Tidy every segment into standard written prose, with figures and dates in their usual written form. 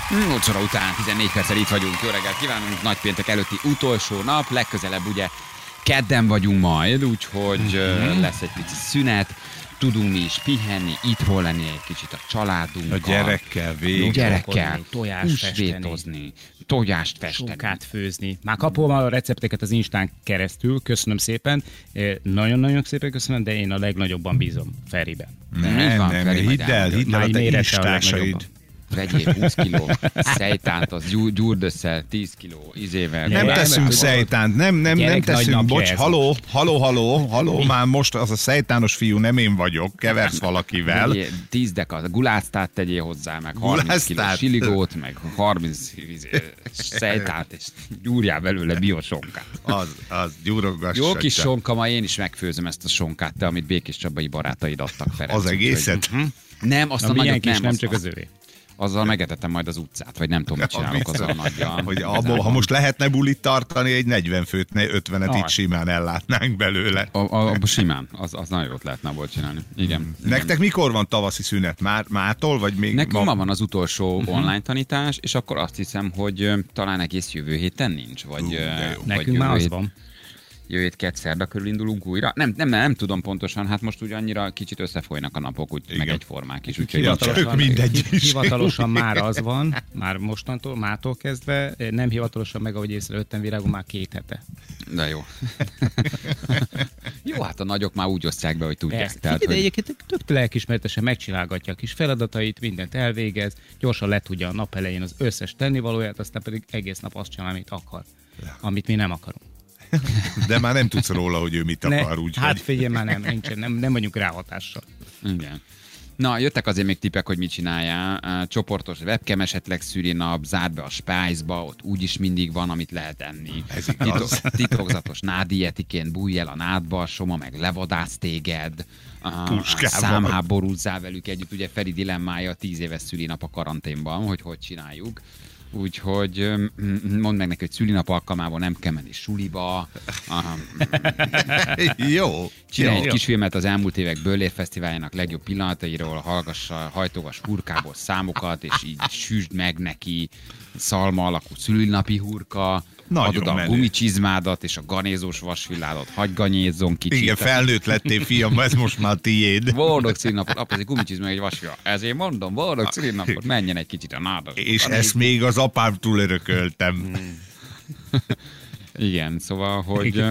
8 óra után 14 perccel itt vagyunk. Jó reggelt kívánunk, nagypéntek előtti utolsó nap, legközelebb ugye kedden vagyunk majd, úgyhogy lesz egy pici szünet, tudunk mi is pihenni, itthon lenni egy kicsit a családunkkal. A gyerekkel húsvétozni, tojást festeni. Sonkát főzni. Már kapom a recepteket az Instán keresztül, köszönöm szépen. Nagyon-nagyon szépen köszönöm, de én a legnagyobban bízom Feriben. Nem, hidd el a te instásaid. Vegyél 20 kiló szejtánt, az gyúrd össze 10 kiló izével. Nem teszünk szejtánt, nem teszünk, bocs, haló, már most az a szejtános fiú nem én vagyok, keversz valakivel. 10 deka gulásztát tegyél hozzá, meg 30 kiló siligót, meg 30 szejtánt, és gyúrjál belőle biosonkát. Az gyúrogass. Jó kis sonka, ma én is megfőzöm ezt a sonkát, te, amit Békés Csabai barátaid adtak, Ferenc. Az egészet? Nem, azt a nagyot nem csak az övé. Azzal megetettem majd az utcát, vagy nem tudom, mit csinálok azzal a nagyjal. Hogy ha most lehetne bulit tartani, egy 40 főt, 50-et itt simán ellátnánk belőle. Simán, az nagyon jót lehetne abból csinálni. Igen. Nektek mikor van tavaszi szünet? Mától, vagy még? Nekünk ma van az utolsó online tanítás, és akkor azt hiszem, hogy talán egész jövő héten nincs. Vagy, nekünk már az van. Jövő hét kedd-szerda körül indulunk újra. Nem tudom pontosan, hát most ugye annyira kicsit összefolynak a napok, úgy, meg egyformák is. Hivatalosan már az van, már mától kezdve, nem hivatalosan meg, ahogy észrevettem virágon, már 2 hete. De jó. Jó, hát a nagyok már úgy osztják be, hogy tudják. Tehát, hogy... egyébként tök lelkismeretesen megcsinálgatja a kis feladatait, mindent elvégez, gyorsan letudja a nap elején az összes tennivalóját, aztán pedig egész nap azt csinál, amit akar, amit mi nem akarunk. De már nem tudsz róla, hogy ő mit akar, úgyhogy... Hát figyelj, már nem vagyunk ráhatással. Igen. Na, jöttek azért még tippek, hogy mit csináljál. Csoportos webcam esetleg szülinap, zárd be a Spice-ba, ott úgyis mindig van, amit lehet enni. Titokzatos náddietiként bújj el a nádba, Soma meg levadász téged. Számháborúzzál velük együtt. Ugye Feri dilemmája 10 éves szülinap a karanténban, hogy csináljuk. Úgyhogy mondd meg neki, hogy szülinap alkalmával nem kell menni suliba. Jó. Csinálj egy kis filmet az elmúlt évek Böller Fesztiváljának legjobb pillanatairól, hajtogass hurkából számokat, és így süsd meg neki szalma alakú szülinapi hurka. Adod a gumicsizmádat és a ganézós vasvilládat, hagyj ganyézzon kicsit. Igen, felnőtt lettél, fiam, ez most már tiéd. Boldog szülinapot, apa, ez egy gumicsizma, egy vasvilla. Ezért mondom, boldog szülinapot, menjen egy kicsit a nádas. És ezt még az apámtól örököltem. Igen, szóval, hogy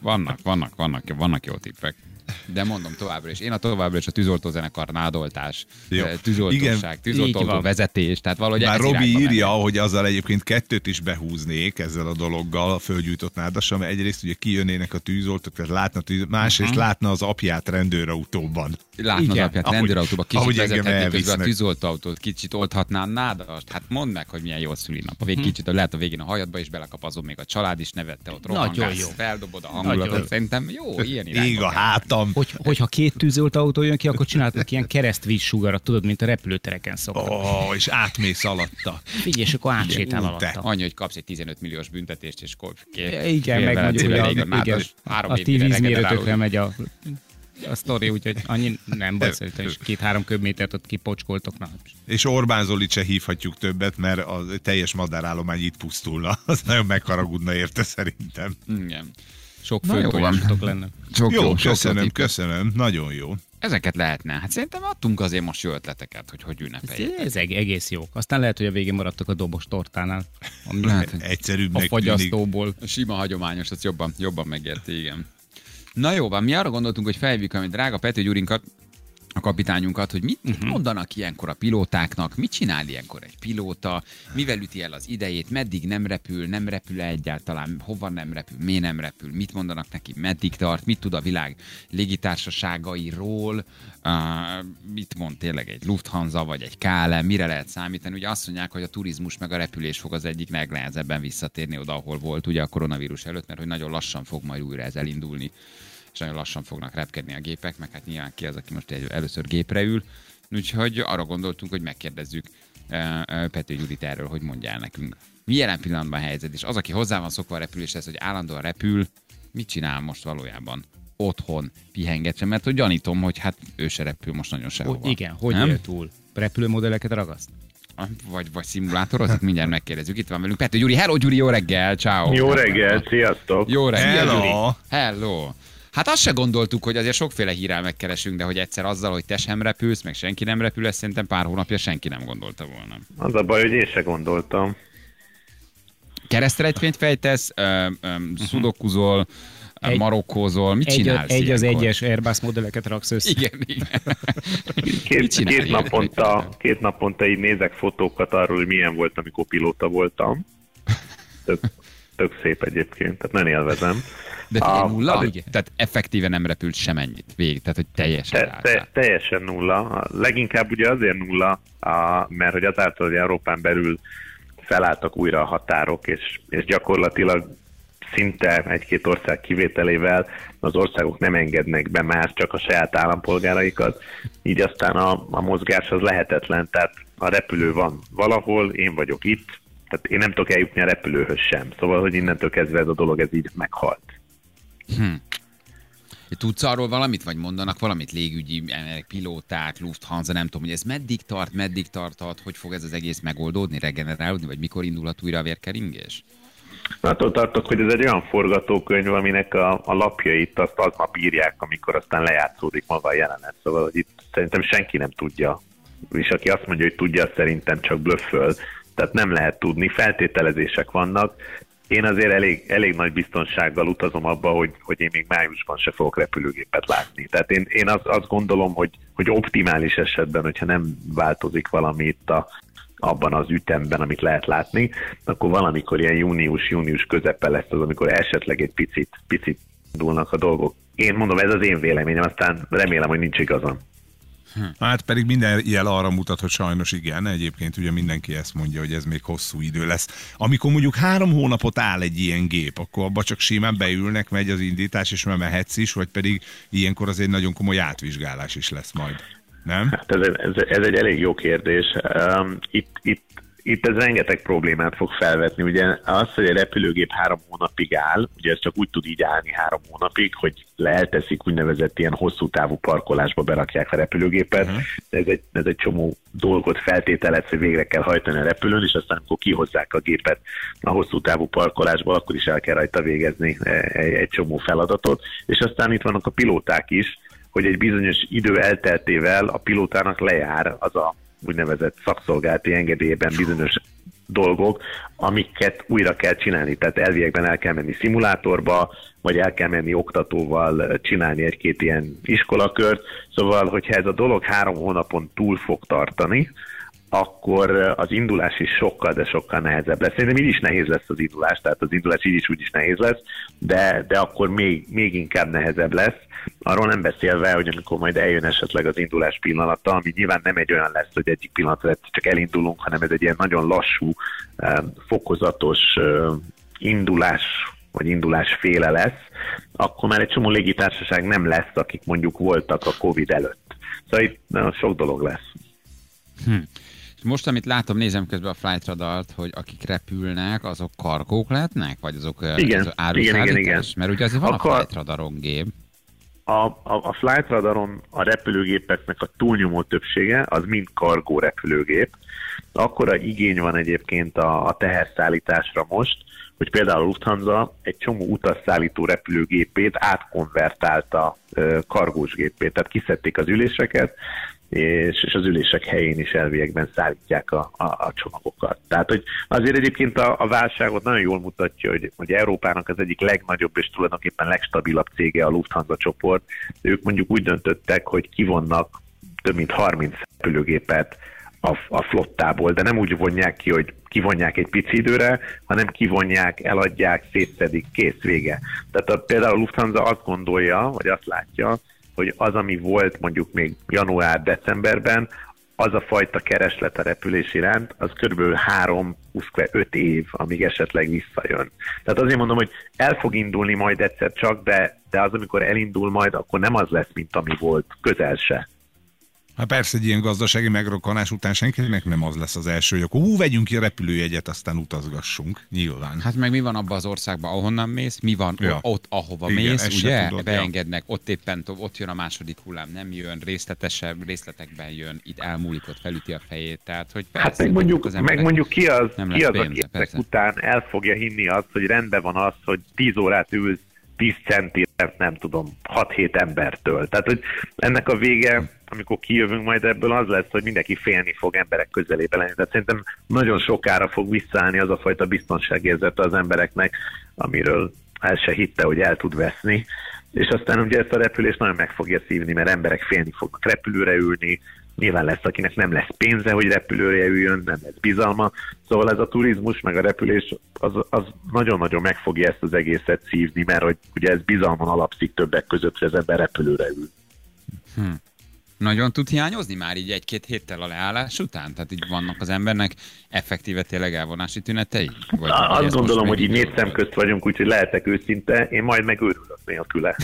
vannak jó tippek. De mondom továbbra is. Én továbbra is a tűzoltózenekar nádoltás, tűzoltóság, tűzoltó vezetés, tehát valahogy már Robi írja, hogy azzal egyébként 2 is behúznék ezzel a dologgal, a földgyújtott nádassal, mert egyrészt ugye kijönnének a tűzoltók, tehát látna másrészt látna az apját rendőrautóban. Látna az apját rendőrautóban, kicsit vezethetnék közben a tűzoltóautót, kicsit oldhatnál nádast. Hát mondd meg, hogy milyen jó szülinap. Kicsit lehet a végén a hajadba is belekapazod, még a család is nevette, ott rohangálsz, feldobod a hangulatot. Szerintem jó, ilyen irányba. Hogyha 2 tűzoltóautó jön ki, akkor csináltak ilyen keresztvízsugarat, tudod, mint a repülőtereken szoktak. És átmész alatta. Figyelj, és akkor átsétál alatta. Annyi, hogy kapsz egy 15 milliós büntetést, és igen, meg a ti vízmérőtökre megy a sztori, úgyhogy annyi nem baj, szerintem is 2-3 köbmétert ott kipocskoltok. És Orbán Zolit se hívhatjuk többet, mert a teljes madárállomány itt pusztulna. Az nagyon megharagudna érte szerintem. Igen. Sok főtojásotok lenne. Jó, köszönöm, nagyon jó. Ezeket lehetne. Hát szerintem adtunk azért most jó ötleteket, hogy ünnepeljétek. Ez egész jó. Aztán lehet, hogy a végén maradtak a dobos tortánál. Egyszerűbbnek a fagyasztóból. A sima hagyományos, az jobban megérti, igen. Na jó van, mi arra gondoltunk, hogy felhívjuk a mi drága Pető Gyurinkat, a kapitányunkat, hogy mit mondanak ilyenkor a pilótáknak, mit csinál ilyenkor egy pilóta, mivel üti el az idejét, meddig nem repül egyáltalán, hova nem repül, miért nem repül, mit mondanak neki, meddig tart, mit tud a világ légitársaságairól, mit mond tényleg egy Lufthansa vagy egy KLM, mire lehet számítani. Ugye azt mondják, hogy a turizmus meg a repülés fog az egyik legnehezebben visszatérni oda, ahol volt ugye a koronavírus előtt, mert hogy nagyon lassan fog majd újra ez elindulni, és nagyon lassan fognak repkedni a gépek, meg hát nyilván ki az, aki most először gépre ül. Úgyhogy arra gondoltunk, hogy megkérdezzük Pető Gyurit erről, hogy mondja el nekünk. Mi jelen pillanatban a helyzet? És az, aki hozzá van szokva a repüléshez, hogy állandóan repül, mit csinál most valójában? Otthon pihengetsen, mert hogy gyanítom, hogy hát ő se repül most nagyon sehova. Igen, hogy él túl? Repülőmodelleket ragaszt? Vagy szimulátorozik, mindjárt megkérdezzük. Itt van velünk Pető Gyuri. Hello Gyuri, jó reggel, ciao. Jó reggel, sziasztok. Jó reggel, Hello. Gyuri. Hello. Hát azt se gondoltuk, hogy azért sokféle hírrel megkeresünk, de hogy egyszer azzal, hogy te sem repülsz, meg senki nem repül, ezt szerintem pár hónapja senki nem gondolta volna. Az a baj, hogy én se gondoltam. Keresztrejtvényt fejtesz, szudokuzol, marokkózol, mit csinálsz Egy az ilyenkor? egyes Airbus modelleket raksz össze. Igen. Mit csinál Két naponta így nézek fotókat arról, hogy milyen volt, amikor pilóta voltam. Tök szép egyébként, tehát nagyon élvezem. De nulla? Tehát effektíven nem repült semennyit végig, tehát hogy teljesen Teljesen nulla. Leginkább ugye azért nulla, mert hogy azáltal, hogy Európán belül felálltak újra a határok, és gyakorlatilag szinte egy-két ország kivételével az országok nem engednek be már csak a saját állampolgáraikat, így aztán a mozgás az lehetetlen, tehát a repülő van valahol, én vagyok itt, tehát én nem tudok eljutni a repülőhöz sem, szóval, hogy innentől kezdve ez a dolog ez így meghalt. Tudsz arról valamit, vagy mondanak valamit légügyi pilóták, Lufthansa, nem tudom, hogy ez meddig tarthat, hogy fog ez az egész megoldódni, regenerálódni, vagy mikor indulhat újra a vérkeringés? Attól tartok, hogy ez egy olyan forgatókönyv, aminek a lapjait azt aznap írják, amikor aztán lejátszódik maga a jelenet. Szóval hogy itt szerintem senki nem tudja. És aki azt mondja, hogy tudja, szerintem csak blöfföl. Tehát nem lehet tudni, feltételezések vannak. Én azért elég nagy biztonsággal utazom abba, hogy én még májusban se fogok repülőgépet látni. Tehát én azt gondolom, hogy optimális esetben, hogyha nem változik valami itt abban az ütemben, amit lehet látni, akkor valamikor ilyen június közepe lesz az, amikor esetleg egy picit indulnak a dolgok. Én mondom, ez az én véleményem, aztán remélem, hogy nincs igazam. Hát pedig minden jel arra mutat, hogy sajnos igen, egyébként ugye mindenki ezt mondja, hogy ez még hosszú idő lesz. Amikor mondjuk 3 hónapot áll egy ilyen gép, akkor abba csak simán beülnek, megy az indítás, és már mehetsz is, vagy pedig ilyenkor az egy nagyon komoly átvizsgálás is lesz majd. Nem? Hát ez egy elég jó kérdés. Itt ez rengeteg problémát fog felvetni. Ugye az, hogy a repülőgép 3 hónapig áll, ugye ez csak úgy tud így állni 3 hónapig, hogy elteszik úgynevezett ilyen hosszú távú parkolásba, berakják a repülőgépet. Ez egy csomó dolgot feltételez, hogy végre kell hajtani a repülőn, és aztán amikor kihozzák a gépet a hosszú távú parkolásba, akkor is el kell rajta végezni egy csomó feladatot. És aztán itt vannak a pilóták is, hogy egy bizonyos idő elteltével a pilótának lejár az a úgynevezett szakszolgálati engedélyben bizonyos dolgok, amiket újra kell csinálni. Tehát elviekben el kell menni szimulátorba, vagy el kell menni oktatóval csinálni egy-két ilyen iskolakört. Szóval, hogyha ez a dolog 3 hónapon túl fog tartani, akkor az indulás is sokkal, de sokkal nehezebb lesz. Szerintem így is nehéz lesz az indulás, tehát az indulás így is úgy is nehéz lesz, de akkor még inkább nehezebb lesz. Arról nem beszélve, hogy amikor majd eljön esetleg az indulás pillanata, ami nyilván nem egy olyan lesz, hogy egyik pillanatra csak elindulunk, hanem ez egy ilyen nagyon lassú, fokozatos indulás, vagy indulásféle lesz, akkor már egy csomó légitársaság nem lesz, akik mondjuk voltak a Covid előtt. Szóval itt nagyon sok dolog lesz. Most, amit látom, nézem közben a Flight Radart, hogy akik repülnek, azok kargók lehetnek? Vagy azok áruszállítás? Igen. Mert ugye azért van a Flight Radaron gép. A Flight Radaron a repülőgépeknek a túlnyomó többsége az mind kargó repülőgép. Akkora igény van egyébként a teherszállításra most, hogy például a Lufthansa egy csomó utasszállító repülőgépét átkonvertálta kargós gépé, tehát kiszedték az üléseket, és az ülések helyén is elviekben szállítják a csomagokat. Tehát, hogy azért egyébként a válságot nagyon jól mutatja, hogy Európának az egyik legnagyobb és tulajdonképpen legstabilabb cége a Lufthansa csoport. Ők mondjuk úgy döntöttek, hogy kivonnak több mint 30 repülőgépet a flottából, de nem úgy vonják ki, hogy kivonják egy pici időre, hanem kivonják, eladják, szétszedik, kész, vége. Tehát például a Lufthansa azt gondolja, vagy azt látja, hogy az, ami volt mondjuk még január-decemberben, az a fajta kereslet a repülés iránt, az kb. 3-5 év, amíg esetleg visszajön. Tehát azért mondom, hogy el fog indulni majd egyszer csak, de az, amikor elindul majd, akkor nem az lesz, mint ami volt, közel se. Hát persze, egy ilyen gazdasági megrokkanás után senkinek nem az lesz az első, hogy akkor vegyünk ki a repülőjegyet, aztán utazgassunk, nyilván. Hát meg mi van abban az országban, ahonnan mész, mi van ott, ahova igen, mész, ugye? Tudod, beengednek, ott éppen ott jön a második hullám, nem jön, részletesebb részletekben jön, itt elmúlik, ott felüti a fejét, tehát hogy persze, hát meg mondjuk ki az, aki ezek után el fogja hinni azt, hogy rendben van az, hogy 10 órát ülsz 10 centire, nem tudom, 6-7 embertől. Tehát, hogy ennek a vége, amikor kijövünk majd ebből, az lesz, hogy mindenki félni fog emberek közelébe lenni. Tehát szerintem nagyon sokára fog visszaállni az a fajta biztonságérzete az embereknek, amiről el se hitte, hogy el tud veszni. És aztán ugye ezt a repülést nagyon meg fogja szívni, mert emberek félni fognak repülőre ülni, nyilván lesz, akinek nem lesz pénze, hogy repülőre üljön, nem lesz bizalma. Szóval ez a turizmus, meg a repülés, az nagyon-nagyon meg fogja ezt az egészet szívni, mert hogy ugye ez bizalmon alapszik többek között, hogy az ember repülőre ül. Nagyon tud hiányozni már így 1-2 héttel a leállás után? Tehát így vannak az embernek effektíve tényleg elvonási tünetei? Azt gondolom, hogy így 4 szem közt vagyunk, úgyhogy lehetek őszinte, én majd megőrülök nélküle.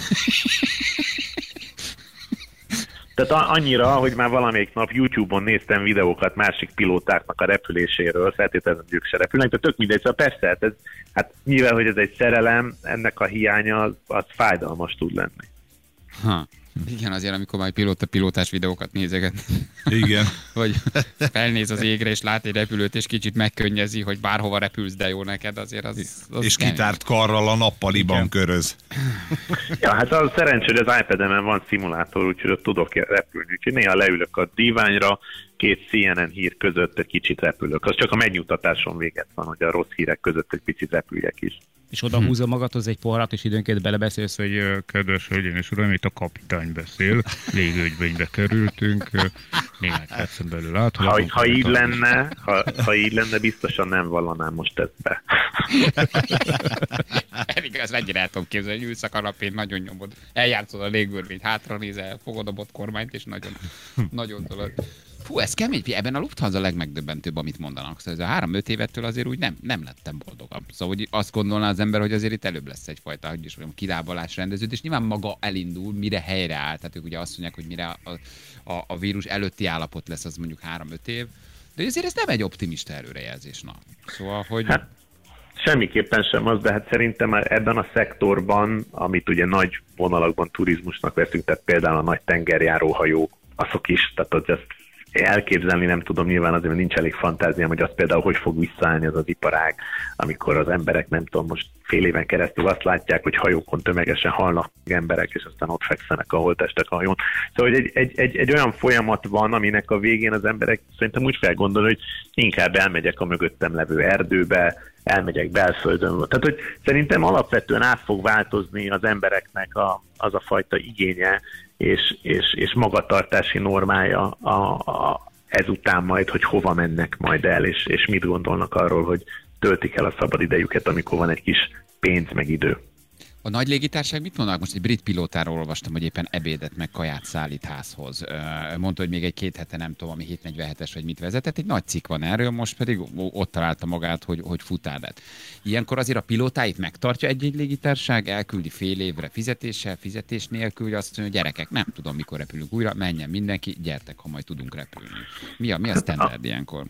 Tehát annyira, hogy már valamelyik nap YouTube-on néztem videókat másik pilótáknak a repüléséről, feltétlenül ők se repülnek, de tök mindegy, szóval persze, hát nyilván, hogy ez egy szerelem, ennek a hiánya az fájdalmas tud lenni. Igen, azért, amikor már pilótás videókat nézeget. Igen. Hogy felnéz az égre, és lát egy repülőt, és kicsit megkönnyezi, hogy bárhova repülsz, de jó neked, azért az és kitárt karral a nappaliban köröz. Ja, hát az szerencsé, hogy az iPad-emen van szimulátor, úgyhogy ott tudok repülni. Úgyhogy néha leülök a díványra, 2 CNN hír között egy kicsit repülök. Az csak a megnyugtatáson véget van, hogy a rossz hírek között egy picit repüljek is. És oda húzza magadhoz egy poharat, és időnként belebeszélsz, hogy kedves hölgyeim és uraim, itt a kapitány beszél, légügyvénybe kerültünk, néhány percen belül áthalunk. Ha így lenne, biztosan nem vallanám most ezt be. Ez ennyire el tudom képzelni, hogy ülsz a kanapén, nagyon nyomod, eljátszod a légörvényt, hátra nézel, fogod a botkormányt, és nagyon tolod. Fú, ez kemény, ebben a Lufthansa a legmegdöbbentőbb, amit mondanak. Szóval ez a 3-5 évettől azért úgy nem lettem boldogabb. Szóval hogy azt gondolná az ember, hogy azért itt előbb lesz egyfajta, hogy is mondjam, kilábalás rendeződés. Nyilván maga elindul, mire helyreáll. Tehát ők ugye azt mondják, hogy mire a vírus előtti állapot lesz, az mondjuk 3-5 év. De azért ez nem egy optimista előrejelzés. Na. Szóval, hogy... Hát, semmiképpen sem az, de hát szerintem már ebben a szektorban, amit ugye nagy vonalakban turizmusnak veszünk, tehát például a nagy tengerjáróhajók, azok is, tehát hogy ezt elképzelni nem tudom, nyilván azért nincs elég fantáziám, hogy az például hogy fog visszaállni az az iparág, amikor az emberek nem tudom, most fél éven keresztül azt látják, hogy hajókon tömegesen halnak emberek, és aztán ott fekszenek a holttestek a hajón. Szóval hogy egy olyan folyamat van, aminek a végén az emberek szerintem úgy felgondolni, hogy inkább elmegyek a mögöttem levő erdőbe, elmegyek belföldön. Tehát, hogy szerintem alapvetően át fog változni az embereknek az a fajta igénye, és magatartási normája ezután majd, hogy hova mennek majd el, és mit gondolnak arról, hogy töltik el a szabad idejüket, amikor van egy kis pénz meg idő. A nagy légitársaság mit mondanak? Most egy brit pilótáról olvastam, hogy éppen ebédet meg kaját szállít házhoz. Mondta, hogy még egy 2 hete, nem tudom, ami 747-es vagy mit vezetett. Egy nagy cikk van erről, most pedig ott találta magát, hogy futár lett. Ilyenkor azért a pilótáit megtartja egy légitársaság, elküldi fél évre fizetés nélkül, hogy azt mondja, hogy gyerekek, nem tudom, mikor repülünk újra, menjen mindenki, gyertek, ha majd tudunk repülni. Mi a standard ilyenkor?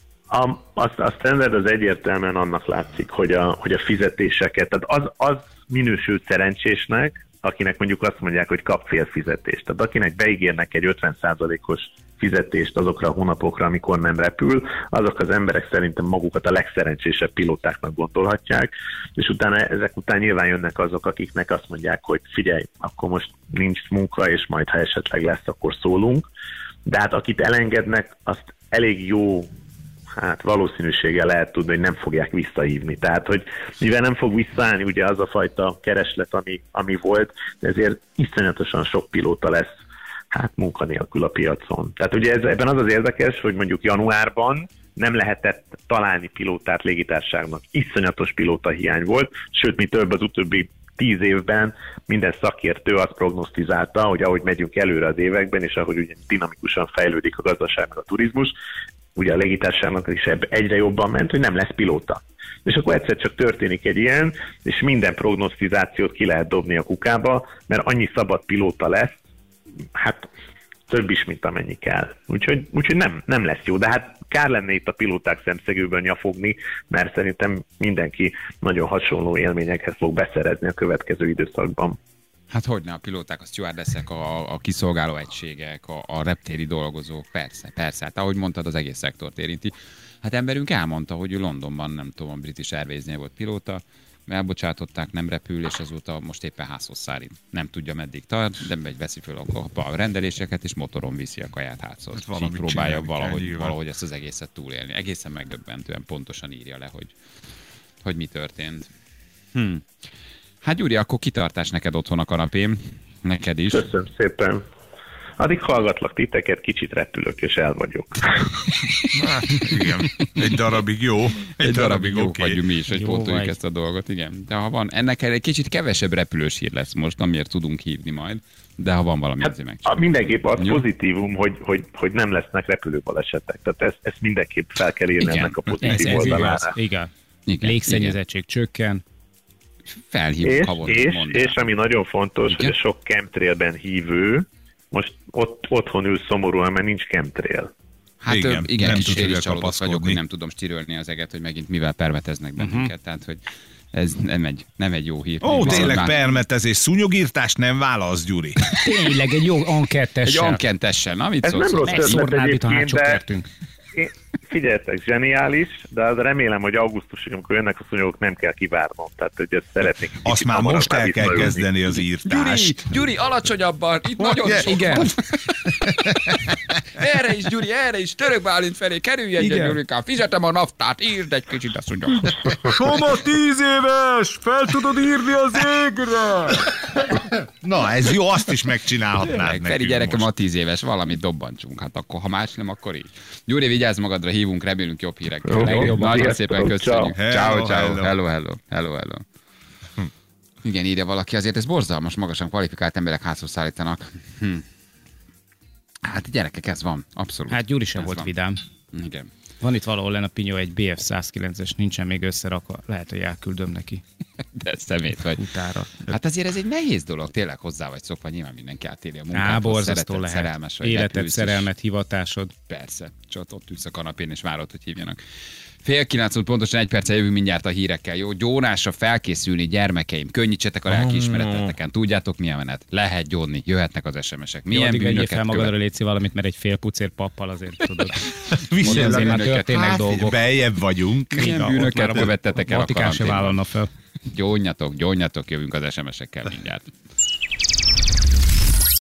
A standard az egyértelműen annak látszik, hogy a fizetéseket, tehát az minősült szerencsésnek, akinek mondjuk azt mondják, hogy kap fél fizetést. Tehát akinek beígérnek egy 50%-os fizetést azokra a hónapokra, amikor nem repül, azok az emberek szerintem magukat a legszerencsésebb pilótáknak gondolhatják, és utána ezek után nyilván jönnek azok, akiknek azt mondják, hogy figyelj, akkor most nincs munka, és majd ha esetleg lesz, akkor szólunk. De hát akit elengednek, azt elég jó valószínűséggel lehet tudni, hogy nem fogják visszahívni. Tehát, hogy mivel nem fog visszaállni ugye az a fajta kereslet, ami volt, de ezért iszonyatosan sok pilóta lesz munkanélkül a piacon. Tehát ugye ebben az érdekes, hogy mondjuk januárban nem lehetett találni pilótát légitársaságnak. Iszonyatos pilóta hiány volt, sőt, mi több az utóbbi 10 évben minden szakértő azt prognosztizálta, hogy ahogy megyünk előre az években, és ahogy ugye dinamikusan fejlődik a gazdaság meg a turizmus, ugye a légitársaságnak is egyre jobban ment, hogy nem lesz pilóta. És akkor egyszer csak történik egy ilyen, és minden prognosztizációt ki lehet dobni a kukába, mert annyi szabad pilóta lesz, több is, mint amennyi kell. Úgyhogy nem lesz jó, de hát kár lenne itt a pilóták szemszögéből nyafogni, mert szerintem mindenki nagyon hasonló élményekhez fog beszerezni a következő időszakban. Hát hogyne, a pilóták, a stewardessek, a kiszolgáló egységek, a reptéri dolgozók, persze. Hát ahogy mondtad, az egész szektort érinti. Hát emberünk elmondta, hogy ő Londonban, nem tudom, a British Airways-nél volt pilóta, elbocsátották, nem repül, és azóta most éppen házhoz szállít. Nem tudja, meddig tart, de megy, veszi föl a rendeléseket, és motoron viszi a kaját házhoz. Hát így próbálja valahogy ezt az egészet túlélni. Egészen megdöbbentően pontosan írja le, hogy mi történt. Hát Gyuri, akkor kitartás neked otthon a kanapém. Neked is. Köszönöm szépen. Addig hallgatlak titeket, kicsit repülök, és el vagyok. Hát, igen. Egy darabig jó. Egy darabig jó oké. vagyunk mi is, hogy pótoljuk ezt a dolgot, igen. De ha van, ennek egy kicsit kevesebb repülős hír lesz most, amiért tudunk hívni majd, de ha van valami, azért megcsináljuk. Mindenképp az pozitívum, hogy nem lesznek repülőbalesetek. Tehát ezt mindenképp fel kell írni ennek a pozitív oldalára. Igen. Légszennyezettség csökken. Felhívunk havonta. És ami nagyon fontos, hogy a sok chemtrailben hívő most otthon ül szomorúan, mert nincs chemtrail. Hát igen, nem kicsit én is tudja csalódott vagyok, kapaszkodni. hogy nem tudom stirölni az eget, hogy megint mivel permeteznek bennünket. Tehát, hogy ez nem egy jó hír. Ó, Viszont tényleg már permetezés, szúnyogírtás nem válasz, Gyuri. Tényleg egy jó ankettessel. egy ankentessen, na mit Ez szólsz? nem rossz ötlet Megszórnád itt a egyébként, hátsó de kertünk. figyeljetek, zseniális, de az remélem, hogy augusztusig, amikor jönnek a szúnyogok, nem kell kivárnom. Tehát, hogy ezt szeretnék. Azt már most el kell kezdeni az írtást. Gyuri, alacsonyabban, itt nagyon sok. Igen. Erre is, Török Bálint felé, kerülj egy Gyurikám, fizetem a naftát, írd egy kicsit, azt mondja. Soma 10 éves! Fel tudod írni az égre! Na, ez jó, azt is megcsinálhatnád Feri nekünk gyerekem most. a 10 éves, valamit dobbantsunk, hát akkor, ha más nem, akkor így. Gyuri, vigyázz magadra, hívunk, remélünk jobb hírekkel. Legjobban. Nagyon szépen köszönjük. Ciao. Hello. Igen, írja valaki, azért ez borzalmas, magasan kvalifikált emberek házhoz szállítanak. Hát gyerekek, ez van, abszolút. Hát Gyuri sem Ez volt van. vidám. Igen. Van itt valahol lenne a Pinyó egy BF 109-es, nincsen még összerakva. Lehet, hogy elküldöm neki De szemét vagy. utára. Hát azért ez egy nehéz dolog, tényleg hozzá vagy szokva, nyilván mindenki átéli a munkát. Borzasztó lehet. Szerelmes vagy, Életed, repülsz, és szerelmet, hivatásod. persze, csak ott ülsz a kanapén és várod, hogy hívjanak. 8:30 pontosan 1 perccel jövünk mindjárt a hírekkel, jó? Gyónásra felkészülni, gyermekeim, könnyítsetek a lelkiismereteteken. Tudjátok, milyen menet? Lehet gyónni, jöhetnek az SMS-ek. Milyen Milyen addig vegyél bűnöket fel magadra, követ? létszi valamit, mert egy fél pucér pappal azért tudod. Viszont Azért már bűnöket. történnek dolgok. Beljebb vagyunk. Milyen Igen, ott bűnöket már a követtetek el a Vatikán se karanténban? vállalna fel. Gyónjatok, jövünk az SMS-ekkel mindjárt.